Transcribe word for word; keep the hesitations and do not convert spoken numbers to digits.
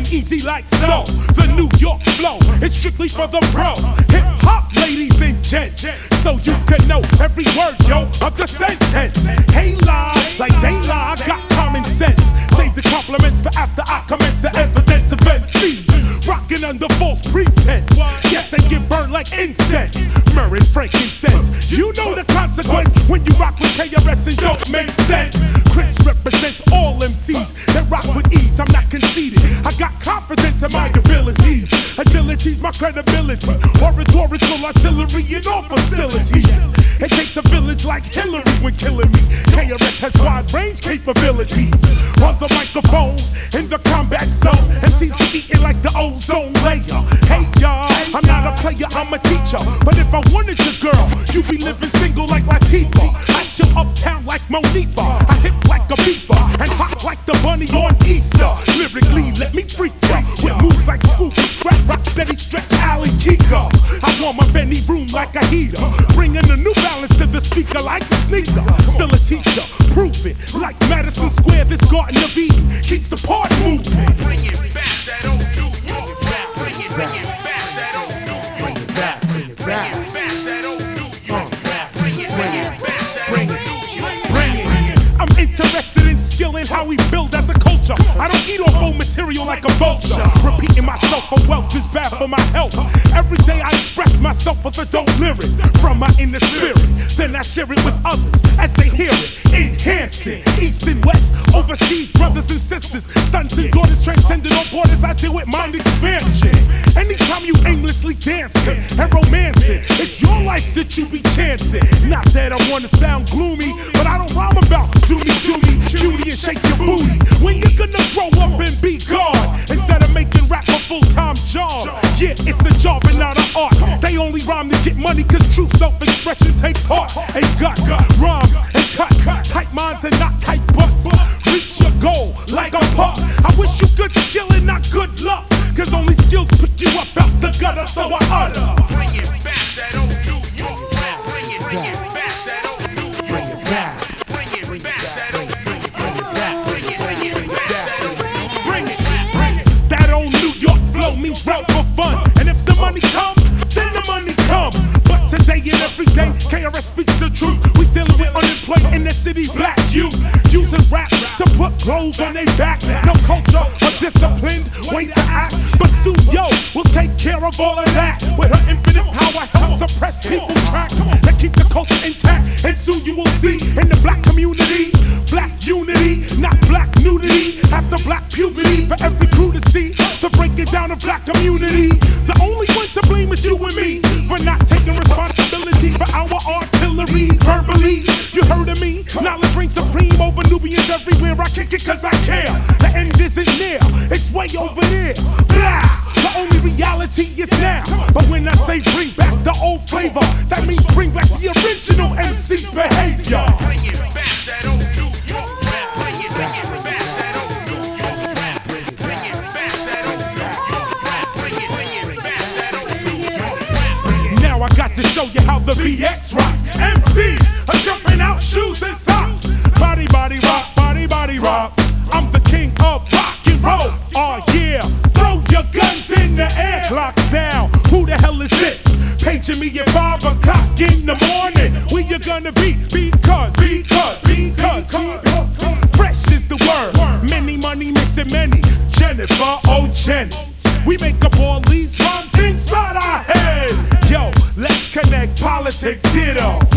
easy like so. The New York flow is strictly for the pro. Hip hop, ladies and gents, so you can know every word, yo, of the sentence. Hey, lie, like they lie, I got common sense. Save the compliments for after I commence the evidence of M Cs rocking under false pretense. Yes, they get burned like incense, myrrh and frankincense. You know the consequence when you rock with K R S and don't make sense. Chris represents all M Cs that rock with ease. I'm not conceited, I got confidence in my abilities. Agility's my credibility, oratorical artillery in all facilities. It takes a village like Hillary when killing me. K R S has wide range capabilities. On the microphone, in the combat zone, M Cs get eaten like the ozone layer. Hey y'all, I'm not a player, I'm a teacher. But if I wanted your girl, you be living single like Latifah. I chill uptown like Monifa. I hip like a beeper and hop like the bunny on Easter. Lyrically, let me freak ya with moves like Scoop, Scrap, Rock, Steady, Stretch, Alley, Kika. I warm up any room like a heater, bringing a new balance to the speaker like a sneaker. Still a teacher, prove it. Like Madison Square, this Garden of Eden keeps the party moving. Bring it back, that old New York. Bring it, bring it back, that old New York. Bring it back, bring it back, that old New York. Bring it, bring it back, that old New York. Bring it. I'm interested in skill and how we build as a culture. I don't eat off old material like a vulture. Repeating myself for wealth is bad for my health. Every day I express myself with a dope lyric from my inner spirit. Then I share it with others as they hear it. Enhance it. East and west, overseas, brothers and sisters, sons and daughters transcending all borders. I deal with mind expansion. Anytime you aimlessly dancing and romancing, it's your life that you be chancing. Not that I wanna sound gloomy, but I don't rhyme about do me, do me, beauty and shake your booty. When you gonna grow up and be God instead of making rap a full-time job? Yeah, it's a job and not an art. They only rhyme to get money cause true self-expression takes heart and guts. Rhymes and cuts, tight minds and not tight butts. Reach your goal like a puck. I wish you good skill and not good luck, cause only skills put you up out the gutter, so I utter. Bring it back, that old New York. Bring it, bring it back, that old New York. Bring it back, bring it back, that old New York. Bring it back, bring it, bring it back, that old New York. Bring it, bring it. That old New York flow means rap for fun, and if the money come, then the money come. But today and every day, K R S speaks the truth. We dealing with unemployed in the city, black youth using rap to put clothes on their back. No culture or disciplined way to act, but Sue Yo will take care of all of that. With her infinite power, help suppress people's tracks that keep the culture intact. And soon you will see in the black community, black unity, not black nudity. After black puberty, for every crew to see, to break it down a black community. The only one to blame is you and me for not taking responsibility for our artillery. Verbally, you heard of me. Knowledge reigns supreme over Nubians everywhere. I kick it cause I care. The end isn't near, it's way over there. Blah! The only reality is now. But when I say bring back the old flavor, that means bring back the original M C behavior. Bring it back, that old New York. Bring it, bring it back, that old New York. Bring it, bring it back, that old New York. Bring it, bring it back, that old New York. Now I got to show you how the B X rocks. M Cs are jumping out shoes and socks. Body, body rock, body, body rock. I'm the king of rock and roll. Oh yeah, throw your guns in the air. Clocks down, who the hell is this? Paging me at five o'clock in the morning. Where you gonna be? Because, because, because, fresh is the word. Many money missing many. Jennifer, oh Jenny. We make up all these rhymes inside our head. Yo, let's connect, politic, ditto.